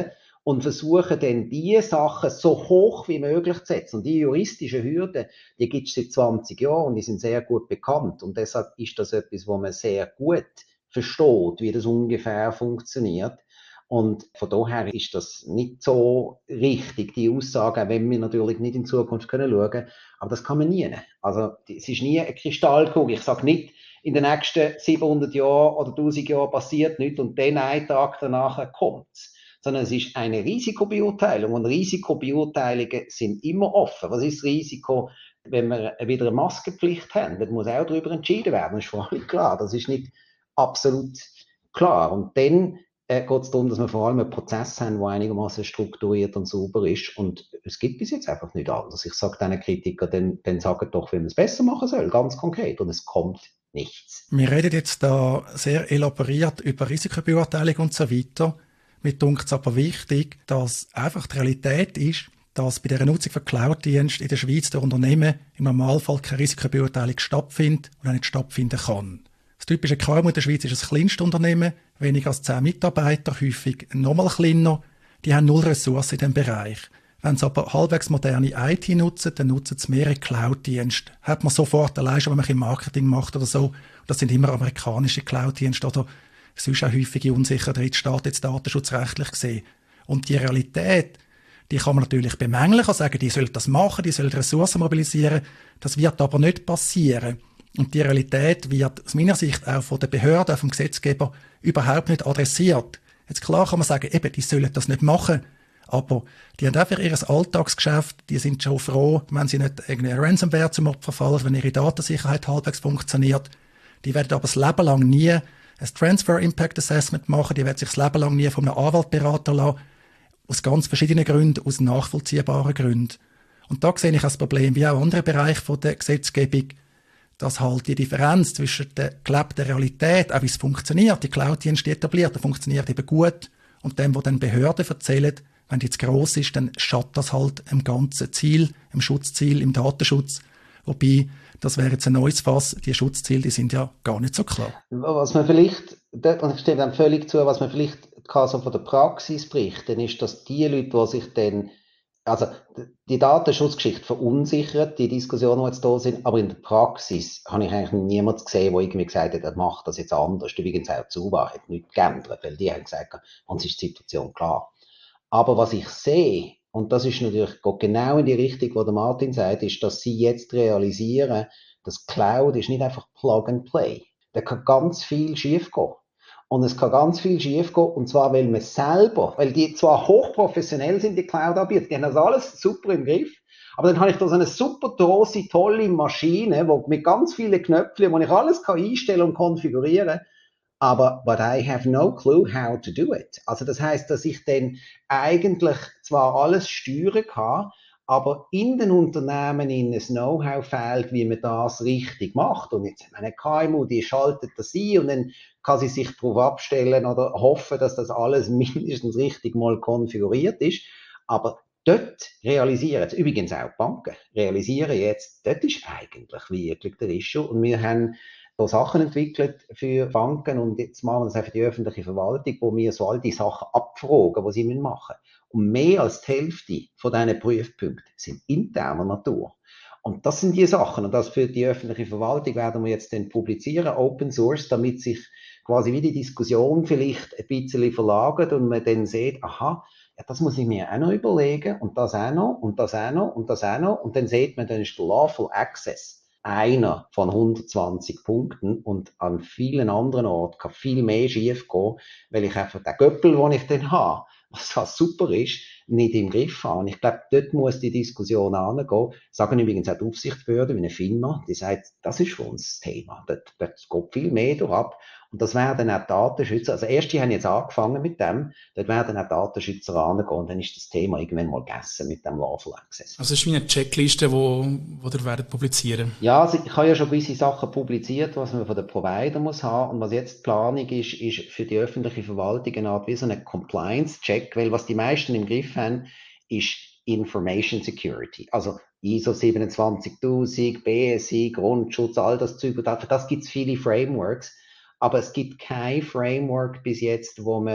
und versuchen dann, diese Sachen so hoch wie möglich zu setzen. Und die juristischen Hürden, die gibt es seit zwanzig Jahren und die sind sehr gut bekannt. Und deshalb ist das etwas, wo man sehr gut versteht, wie das ungefähr funktioniert. Und von daher ist das nicht so richtig, die Aussage, auch wenn wir natürlich nicht in Zukunft können schauen, aber das kann man nie. Also, es ist nie eine Kristallkugel. Ich sage nicht, in den nächsten siebenhundert Jahren oder tausend Jahren passiert nichts und dann einen Tag danach kommt's. Sondern es ist eine Risikobeurteilung und Risikobeurteilungen sind immer offen. Was ist das Risiko, wenn wir wieder eine Maskenpflicht haben? Das muss auch darüber entschieden werden, das ist vor allem klar. Das ist nicht absolut klar. Und dann äh, geht es darum, dass wir vor allem einen Prozess haben, der einigermaßen strukturiert und sauber ist. Und es gibt bis jetzt einfach nicht anders. Ich sage diesen Kritikern, dann, dann sagen doch, wie man es besser machen soll, ganz konkret. Und es kommt nichts. Wir reden jetzt da sehr elaboriert über Risikobeurteilung und so weiter. Mir dunkt es aber wichtig, dass einfach die Realität ist, dass bei der Nutzung von Cloud-Diensten in der Schweiz der Unternehmen im Normalfall keine Risikobeurteilung stattfindet und auch nicht stattfinden kann. Das typische K M U in der Schweiz ist ein kleinstes Unternehmen, weniger als zehn Mitarbeiter, häufig nochmal kleiner. Die haben null Ressourcen in diesem Bereich. Wenn sie aber halbwegs moderne I T nutzen, dann nutzen sie mehrere Cloud-Dienste. Hat man sofort allein schon, wenn man ein Marketing macht oder so. Das sind immer amerikanische Cloud-Dienste oder sonst auch häufige unsicher Drittstaat, jetzt datenschutzrechtlich gesehen. Und die Realität, die kann man natürlich bemängeln, kann sagen, die sollen das machen, die sollen Ressourcen mobilisieren. Das wird aber nicht passieren. Und die Realität wird aus meiner Sicht auch von den Behörden, auch vom Gesetzgeber überhaupt nicht adressiert. Jetzt klar kann man sagen, eben, die sollen das nicht machen. Aber die haben einfach ihr Alltagsgeschäft, die sind schon froh, wenn sie nicht irgendeine Ransomware zum Opfer fallen, wenn ihre Datensicherheit halbwegs funktioniert. Die werden aber das Leben lang nie ein Transfer Impact Assessment machen, die werden sich das Leben lang nie von einem Anwalt beraten lassen, aus ganz verschiedenen Gründen, aus nachvollziehbaren Gründen. Und da sehe ich das Problem, wie auch andere Bereiche der Gesetzgebung, dass halt die Differenz zwischen der gelebten Realität, auch wie es funktioniert, die Cloud-Dienste etabliert, das funktioniert eben gut, und dem, was dann Behörden erzählen, wenn die zu gross ist, dann schadet das halt im ganzen Ziel, im Schutzziel, im Datenschutz. Wobei, das wäre jetzt ein neues Fass, die Schutzziele, die sind ja gar nicht so klar. Was man vielleicht, und ich stimme dann völlig zu, was man vielleicht kann so von der Praxis berichten, ist, dass die Leute, die sich dann, also die Datenschutzgeschichte verunsichert, die Diskussionen, die jetzt da sind, aber in der Praxis habe ich eigentlich niemanden gesehen, der irgendwie gesagt hat, er macht das jetzt anders. Übrigens auch Zuba hat nichts geändert, weil die haben gesagt, uns ist die Situation klar. Aber was ich sehe, und das ist natürlich geht genau in die Richtung, wo der Martin sagt, ist, dass sie jetzt realisieren, dass Cloud ist nicht einfach Plug and Play. Da kann ganz viel schiefgehen. Und es kann ganz viel schiefgehen, und zwar, weil man selber, weil die zwar hochprofessionell sind, die Cloud-Anbieter, die haben das alles super im Griff, aber dann habe ich da so eine super grosse, tolle Maschine, wo mit ganz vielen Knöpfen, wo ich alles kann einstellen und konfigurieren, aber but I have no clue how to do it. Also das heißt, dass ich dann eigentlich zwar alles steuern kann, aber in den Unternehmen in ein Know-how fehlt, wie man das richtig macht. Und jetzt eine K M U, die schaltet das ein und dann kann sie sich darauf abstellen oder hoffen, dass das alles mindestens richtig mal konfiguriert ist. Aber dort realisieren jetzt, übrigens auch Banken, realisieren jetzt, dort ist eigentlich wirklich der Issue. Und wir haben so Sachen entwickelt für Banken und jetzt machen wir das auch für die öffentliche Verwaltung, wo wir so all die Sachen abfragen, die sie machen müssen. Und mehr als die Hälfte von diesen Prüfpunkten sind interner Natur. Und das sind die Sachen. Und das für die öffentliche Verwaltung werden wir jetzt dann publizieren, Open Source, damit sich quasi wie die Diskussion vielleicht ein bisschen verlagert und man dann sieht, aha, ja, das muss ich mir auch noch überlegen und das auch noch und das auch noch und das auch noch. Und dann sieht man, dann ist der Lawful Access einer von hundertzwanzig Punkten und an vielen anderen Orten kann viel mehr schief gehen, weil ich einfach den Göppel, den ich dann habe, was halt super ist, nicht im Griff habe. Und ich glaube, dort muss die Diskussion angehen. Sagen übrigens auch die Aufsichtsbehörden wie eine FINMA, die sagt, das ist für uns das Thema. Dort, dort geht viel mehr durch ab. Und das werden auch Datenschützer, also erst die haben jetzt angefangen mit dem, dort werden auch Datenschützer angehen und dann ist das Thema irgendwann mal gegessen mit dem Lawful Access. Also es ist wie eine Checkliste, wo, wo ihr werdet publizieren? Ja, also ich habe ja schon gewisse Sachen publiziert, was man von den Provider muss haben und was jetzt die Planung ist, ist für die öffentliche Verwaltung eine Art wie so eine Compliance-Check, weil was die meisten im Griff haben, ist Information Security, also I S O siebenundzwanzigtausend, B S I, Grundschutz, all das Zeug, für das gibt es viele Frameworks. Aber es gibt kein Framework bis jetzt, wo man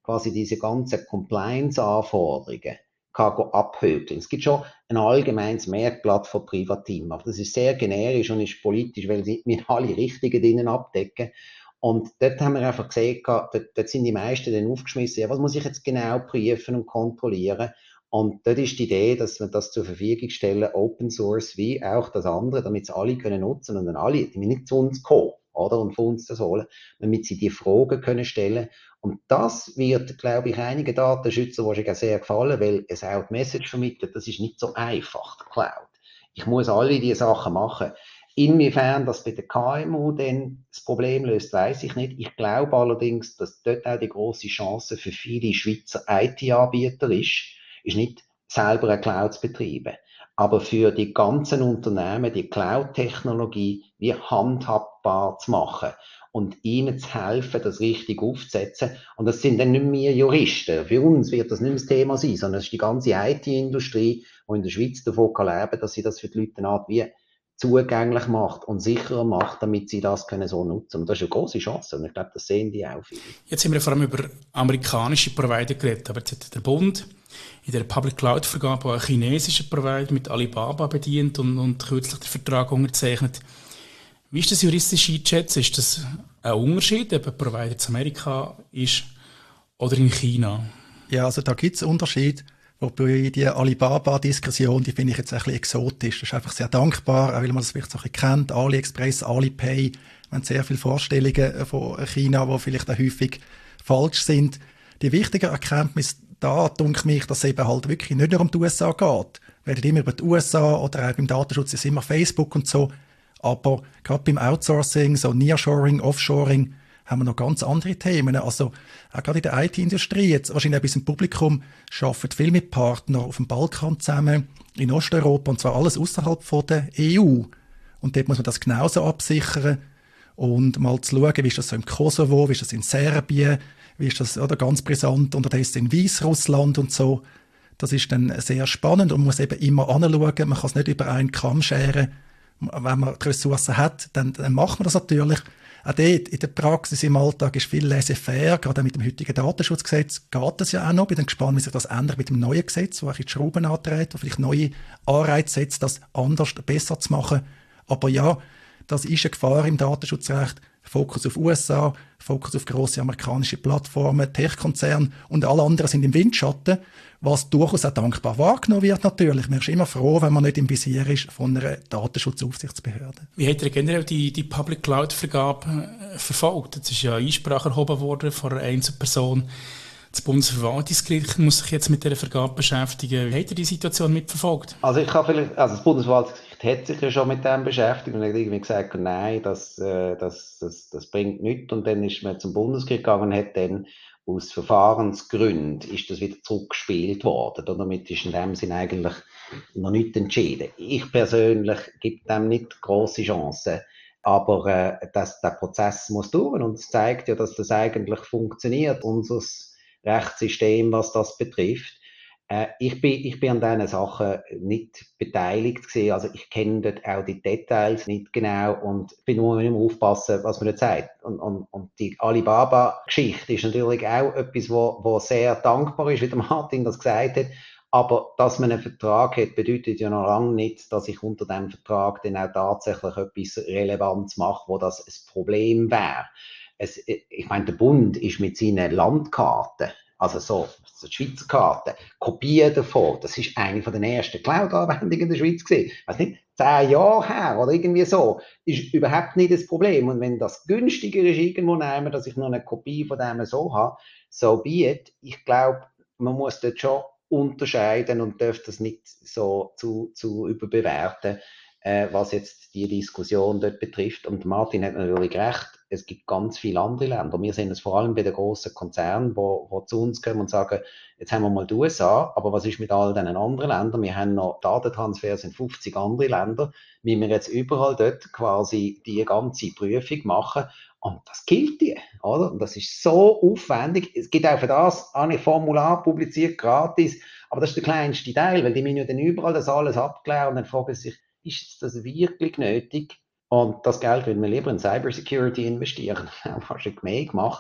quasi diese ganzen Compliance-Anforderungen kann abhökeln. Es gibt schon ein allgemeines Merkblatt von Privateam, aber das ist sehr generisch und ist politisch, weil sie mit alle Richtigen drinnen abdecken. Und dort haben wir einfach gesehen, dort, dort sind die meisten dann aufgeschmissen, ja, was muss ich jetzt genau prüfen und kontrollieren? Und dort ist die Idee, dass wir das zur Verfügung stellen, Open Source wie auch das andere, damit es alle können nutzen und dann alle, die nicht zu uns kommen, oder, und von uns das holen, damit sie die Fragen können stellen. Und das wird, glaube ich, einigen Datenschützern wahrscheinlich auch sehr gefallen, weil es auch die Message vermittelt, das ist nicht so einfach, die Cloud. Ich muss alle diese Sachen machen. Inwiefern das bei der K M U dann das Problem löst, weiß ich nicht. Ich glaube allerdings, dass dort auch die grosse Chance für viele Schweizer I T-Anbieter ist, ist nicht selber eine Cloud zu betreiben, aber für die ganzen Unternehmen die Cloud-Technologie wie handhabbar zu machen und ihnen zu helfen, das richtig aufzusetzen. Und das sind dann nicht mehr Juristen. Für uns wird das nicht mehr das Thema sein, sondern es ist die ganze I T-Industrie, die in der Schweiz davon kann leben, dass sie das für die Leute eine Art wie zugänglich macht und sicherer macht, damit sie das können so nutzen. Und das ist eine grosse Chance und ich glaube, das sehen die auch viele. Jetzt haben wir vor allem über amerikanische Provider geredet, aber jetzt hat der Bund in der Public Cloud Vergabe auch einen chinesischen Provider mit Alibaba bedient und, und kürzlich den Vertrag unterzeichnet. Wie ist das juristisch einzuschätzen? Ist das ein Unterschied, ob ein Provider in Amerika ist oder in China? Ja, also da gibt es einen Unterschied. Wobei die Alibaba-Diskussion, die finde ich jetzt ein bisschen exotisch. Das ist einfach sehr dankbar, auch weil man das vielleicht so ein bisschen kennt. AliExpress, Alipay, wir haben sehr viele Vorstellungen von China, die vielleicht auch häufig falsch sind. Die wichtige Erkenntnis da, denke mich, dass es eben halt wirklich nicht nur um die U S A geht. Wir reden immer über die U S A oder auch beim Datenschutz ist immer Facebook und so. Aber gerade beim Outsourcing, so Nearshoring, Offshoring, haben wir noch ganz andere Themen. Also auch gerade in der I T-Industrie, jetzt wahrscheinlich auch bis im Publikum, arbeiten viel mit Partnern auf dem Balkan zusammen, in Osteuropa, und zwar alles außerhalb von der E U. Und dort muss man das genauso absichern und mal zu schauen, wie ist das so im Kosovo, wie ist das in Serbien, wie ist das oder ganz brisant unterdessen in Weißrussland und so. Das ist dann sehr spannend und man muss eben immer anschauen, man kann es nicht über einen Kamm scheren. Wenn man die Ressourcen hat, dann, dann macht man das natürlich. Auch dort, in der Praxis, im Alltag ist viel laissez-faire, gerade mit dem heutigen Datenschutzgesetz geht das ja auch noch. Ich bin gespannt, wie sich das ändert mit dem neuen Gesetz, wo die Schrauben antreibt, wo vielleicht neue Anreize setzt, das anders, besser zu machen. Aber ja, das ist eine Gefahr im Datenschutzrecht. Fokus auf U S A, Fokus auf grosse amerikanische Plattformen, Tech-Konzerne und alle anderen sind im Windschatten, was durchaus auch dankbar wahrgenommen wird natürlich. Man ist immer froh, wenn man nicht im Visier ist von einer Datenschutzaufsichtsbehörde. Wie hat ihr generell die, die Public Cloud-Vergabe äh, verfolgt? Jetzt ist ja Einsprache erhoben worden von einer Einzelperson. Das Bundesverwaltungsgericht muss sich jetzt mit dieser Vergabe beschäftigen. Wie habt ihr die Situation mitverfolgt? Also ich habe vielleicht, also das Bundesverwaltungsgericht hat sich ja schon mit dem beschäftigt und hat irgendwie gesagt, nein, das, äh, das, das, das bringt nichts. Und dann ist man zum Bundesgericht gegangen und hat dann aus Verfahrensgründen ist das wieder zurückgespielt worden. Damit ist in dem Sinn eigentlich noch nichts entschieden. Ich persönlich gebe dem nicht grosse Chancen. Aber äh, das, der Prozess muss durch und es zeigt ja, dass das eigentlich funktioniert, unser Rechtssystem, was das betrifft. Äh, ich bin, ich bin an diesen Sachen nicht beteiligt gewesen. Also ich kenne dort auch die Details nicht genau und bin nur immer aufpassen, was man dort sagt. Und, und, und die Alibaba-Geschichte ist natürlich auch etwas, wo, wo sehr dankbar ist, wie der Martin das gesagt hat. Aber dass man einen Vertrag hat, bedeutet ja noch lange nicht, dass ich unter dem Vertrag dann auch tatsächlich etwas Relevantes mache, wo das ein Problem wäre. Es, ich meine, der Bund ist mit seinen Landkarten, also so, die Schweizer Karte, Kopien davon, das ist eine von den ersten Cloud-Anwendungen in der Schweiz gewesen. Ich weiss nicht, zehn Jahre her oder irgendwie so, ist überhaupt nicht das Problem. Und wenn das günstiger ist irgendwo nehmen, dass ich noch eine Kopie von dem so habe, so be it. Ich glaube, man muss dort schon unterscheiden und darf das nicht so zu, zu überbewerten, äh, was jetzt die Diskussion dort betrifft. Und Martin hat natürlich recht, es gibt ganz viele andere Länder. Wir sehen es vor allem bei den grossen Konzernen, wo, wo zu uns kommen und sagen, jetzt haben wir mal die U S A, aber was ist mit all den anderen Ländern? Wir haben noch Datentransfers in fünfzig andere Länder. Wie wir jetzt überall dort quasi die ganze Prüfung machen. Und das gilt die, oder? Und das ist so aufwendig. Es gibt auch für das ein Formular publiziert, gratis. Aber das ist der kleinste Teil, weil die müssen ja dann überall das alles abklären und dann fragen sie sich, ist das wirklich nötig? Und das Geld will man lieber in Cybersecurity investieren. Das haben wir wahrscheinlich mehr gemacht.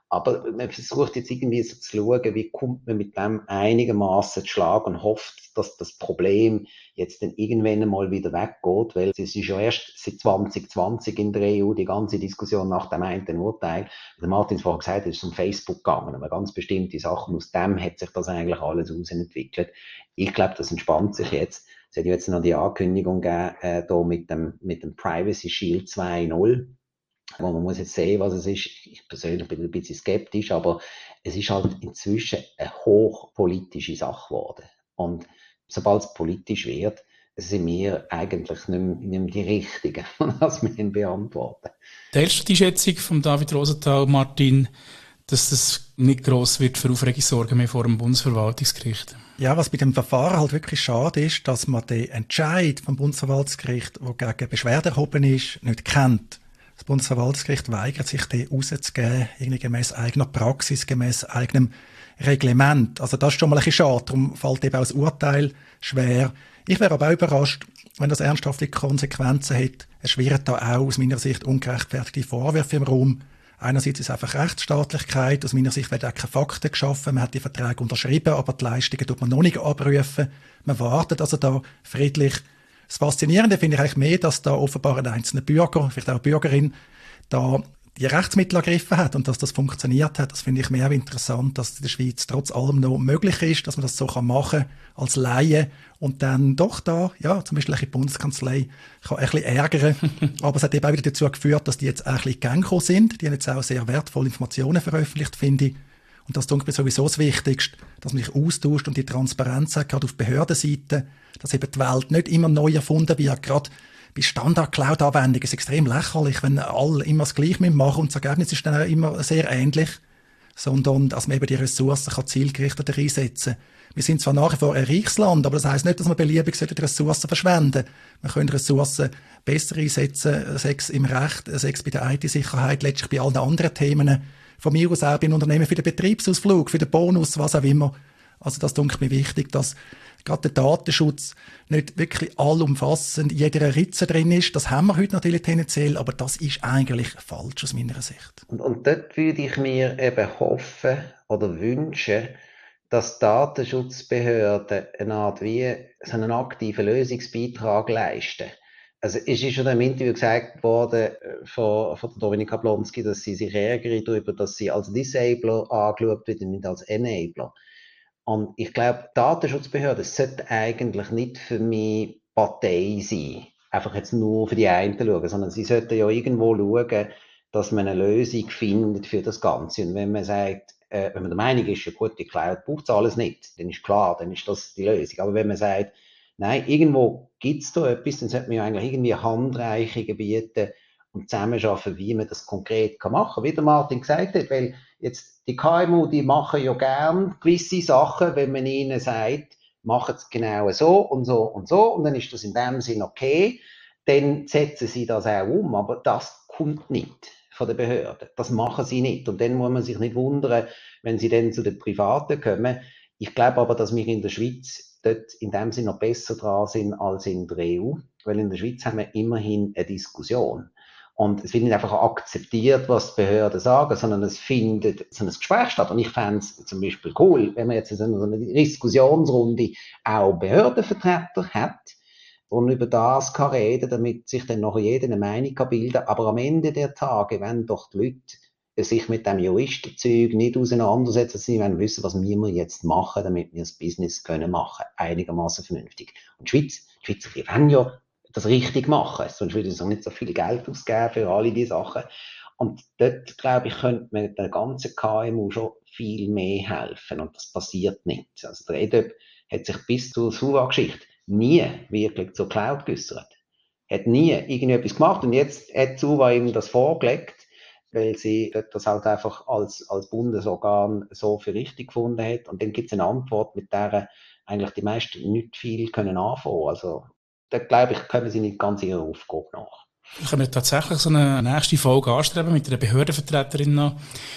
Aber man versucht jetzt irgendwie so zu schauen, wie kommt man mit dem einigermaßen zu Schlag und hofft, dass das Problem jetzt dann irgendwann einmal wieder weggeht, weil es ist ja erst seit zwanzig zwanzig in der E U die ganze Diskussion nach dem einen Urteil. Der Martin vorhin gesagt hat, es ist um Facebook gegangen, aber ganz bestimmte Sachen, aus dem hat sich das eigentlich alles ausentwickelt. Ich glaube, das entspannt sich jetzt. Es hat jetzt noch die Ankündigung gegeben, äh, da mit dem, mit dem Privacy Shield zwei Punkt null. Man muss jetzt sehen, was es ist. Ich persönlich bin ein bisschen skeptisch, aber es ist halt inzwischen eine hochpolitische Sache geworden. Und sobald es politisch wird, sind wir eigentlich nicht mehr, nicht mehr die Richtigen, was wir ihn beantworten. Teilst du die Schätzung von David Rosenthal, Martin, dass das nicht gross wird für Aufregung sorgen mehr vor dem Bundesverwaltungsgericht? Ja, was bei dem Verfahren halt wirklich schade ist, dass man den Entscheid vom Bundesverwaltungsgericht, der gegen Beschwerde erhoben ist, nicht kennt. Das Bundesverwaltungsgericht weigert sich, den rauszugeben, irgendwie gemäss eigener Praxis, gemäss eigenem Reglement. Also das ist schon mal ein bisschen schade, darum fällt eben auch das Urteil schwer. Ich wäre aber auch überrascht, wenn das ernsthafte Konsequenzen hat. Es schwirren da auch aus meiner Sicht ungerechtfertigte Vorwürfe im Raum. Einerseits ist es einfach Rechtsstaatlichkeit, aus meiner Sicht werden auch keine Fakten geschaffen, man hat die Verträge unterschrieben, aber die Leistungen tut man noch nicht abrufen. Man wartet also da friedlich. Das Faszinierende finde ich eigentlich mehr, dass da offenbar ein einzelner Bürger, vielleicht auch Bürgerin, da die Rechtsmittel ergriffen hat und dass das funktioniert hat. Das finde ich mehr interessant, dass in der Schweiz trotz allem noch möglich ist, dass man das so machen kann als Laie und dann doch da, ja, zum Beispiel die Bundeskanzlei kann ein bisschen ärgern. Aber es hat eben auch wieder dazu geführt, dass die jetzt auch ein bisschen gang gekommen sind. Die haben jetzt auch sehr wertvolle Informationen veröffentlicht, finde ich. Und das denke ich sowieso das Wichtigste, dass man sich austauscht und die Transparenz hat, gerade auf Behördenseite, dass eben die Welt nicht immer neu erfunden wird. Gerade bei Standard-Cloud-Anwendungen ist es extrem lächerlich, wenn alle immer das Gleiche machen und das Ergebnis ist dann auch immer sehr ähnlich, sondern dass man eben die Ressourcen kann zielgerichteter einsetzen kann. Wir sind zwar nach wie vor ein reiches Land, aber das heisst nicht, dass man beliebig die Ressourcen verschwenden. Man können Ressourcen besser einsetzen, sechs im Recht, sechs bei der I T-Sicherheit, letztlich bei allen anderen Themen. Von mir aus auch bei Unternehmen für den Betriebsausflug, für den Bonus, was auch immer. Also das denke ich mir wichtig, dass gerade der Datenschutz nicht wirklich allumfassend in jeder Ritze drin ist. Das haben wir heute natürlich tendenziell, aber das ist eigentlich falsch aus meiner Sicht. Und, und dort würde ich mir eben hoffen oder wünschen, dass Datenschutzbehörden eine Art wie so einen aktiven Lösungsbeitrag leisten. Also es ist schon im Interview gesagt worden von, von Dominika Blonsky, dass sie sich ärgern darüber, dass sie als Disabler angeschaut wird und nicht als Enabler. Und ich glaube, Datenschutzbehörden sollten eigentlich nicht für mich Partei sein, einfach jetzt nur für die einen schauen, sondern sie sollten ja irgendwo schauen, dass man eine Lösung findet für das Ganze. Und wenn man sagt, äh, wenn man der Meinung ist, ja gut, die Cloud braucht es alles nicht, dann ist klar, dann ist das die Lösung. Aber wenn man sagt, nein, irgendwo gibt es da etwas, dann sollte man ja eigentlich irgendwie Handreichungen bieten und zusammenarbeiten, wie man das konkret machen kann. Wie der Martin gesagt hat, weil jetzt die K M U, die machen ja gern gewisse Sachen, wenn man ihnen sagt, machen es genau so und so und so und dann ist das in dem Sinn okay, dann setzen sie das auch um, aber das kommt nicht von den Behörden. Das machen sie nicht und dann muss man sich nicht wundern, wenn sie dann zu den Privaten kommen. Ich glaube aber, dass wir in der Schweiz dort in dem Sinne noch besser dran sind als in der E U, weil in der Schweiz haben wir immerhin eine Diskussion. Und es wird nicht einfach akzeptiert, was die Behörden sagen, sondern es findet so ein Gespräch statt. Und ich fände es zum Beispiel cool, wenn man jetzt in so einer Diskussionsrunde auch Behördenvertreter hat und über das kann reden, damit sich dann noch jeder eine Meinung kann bilden. Aber am Ende der Tage, wenn doch die Leute sich mit dem Juristenzeug nicht auseinandersetzen, sie wollen wissen, was wir jetzt machen, damit wir das Business können machen, einigermaßen vernünftig. Und die Schweiz, die Schweizer, die wollen ja das richtig machen, sonst würde es auch nicht so viel Geld ausgeben für alle diese Sachen. Und dort, glaube ich, könnte man der ganzen K M U schon viel mehr helfen und das passiert nicht. Also der E D O B hat sich bis zur S U A-Geschichte nie wirklich zur Cloud geäussert. Hat nie irgendetwas gemacht und jetzt hat die S U A ihm das vorgelegt, weil sie das halt einfach als, als Bundesorgan so für richtig gefunden hat. Und dann gibt es eine Antwort, mit der eigentlich die meisten nicht viel können anfangen. Also da glaube ich, kommen sie nicht ganz ihrer Aufgabe nach. Wir können tatsächlich so eine nächste Folge anstreben mit einer Behördenvertreterin noch.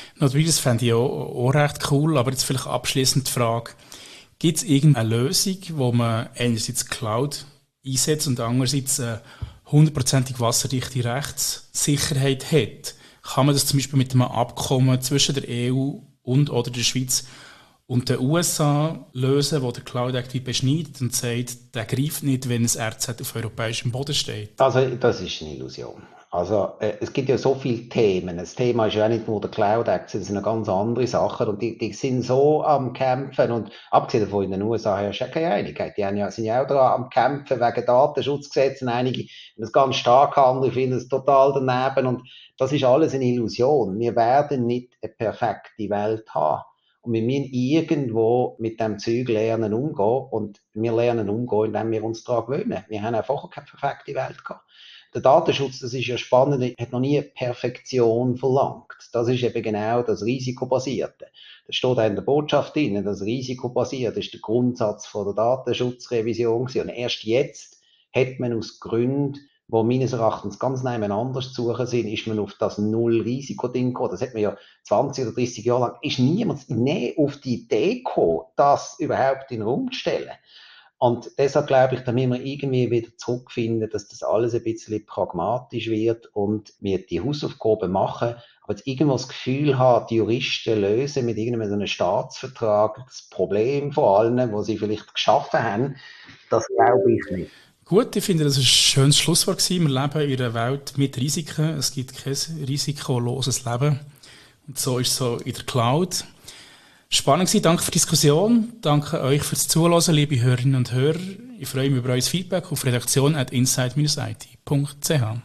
Das fände ich auch, auch recht cool, aber jetzt vielleicht abschliessend die Frage, gibt es irgendeine Lösung, wo man einerseits Cloud einsetzt und andererseits eine hundertprozentig wasserdichte Rechtssicherheit hat, kann man das zum Beispiel mit einem Abkommen zwischen der E U und oder der Schweiz und den U S A lösen, wo der Cloud Act wie beschneidet und sagt, der greift nicht, wenn ein R Z auf europäischem Boden steht? Also das ist eine Illusion. Also äh, es gibt ja so viele Themen. Das Thema ist ja nicht nur der Cloud Act, das sind eine ganz andere Sachen und die, die sind so am Kämpfen und abgesehen davon in den U S A herrscht ja keine Einigkeit. Die haben ja, sind ja auch daran am Kämpfen wegen Datenschutzgesetzen. Einige finden das ganz stark, andere finden es total daneben und das ist alles eine Illusion. Wir werden nicht eine perfekte Welt haben. Und wir müssen irgendwo mit dem Zeug lernen umgehen und wir lernen umgehen, indem wir uns daran gewöhnen. Wir haben einfach keine perfekte Welt gehabt. Der Datenschutz, das ist ja spannend, hat noch nie Perfektion verlangt. Das ist eben genau das Risikobasierte. Das steht auch in der Botschaft drin, das Risikobasierte ist der Grundsatz von der Datenschutzrevision gewesen. Und erst jetzt hat man aus Gründen, die meines Erachtens ganz nebeneinander zu suchen sind, ist man auf das Null-Risiko-Ding gekommen. Das hat man ja zwanzig oder dreißig Jahre lang, ist niemand näher auf die Idee gekommen, das überhaupt in den Raum zu stellen. Und deshalb glaube ich, da müssen wir irgendwie wieder zurückfinden, dass das alles ein bisschen pragmatisch wird und wir die Hausaufgaben machen, aber jetzt irgendwo das Gefühl haben, die Juristen lösen mit irgendeinem Staatsvertrag das Problem von allen, was sie vielleicht geschaffen haben, das glaube ich nicht. Gut, ich finde, das war ein schönes Schlusswort gewesen. Wir leben in einer Welt mit Risiken. Es gibt kein risikoloses Leben. Und so ist es so in der Cloud. Spannend gewesen. Danke für die Diskussion. Danke euch fürs Zuhören, liebe Hörerinnen und Hörer. Ich freue mich über euer Feedback auf redaktion at insight dash i t punkt c h.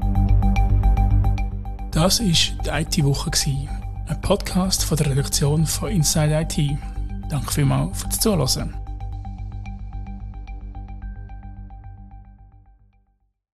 Das war die I T-Woche, ein Podcast von der Redaktion von Inside I T. Danke vielmals fürs Zuhören.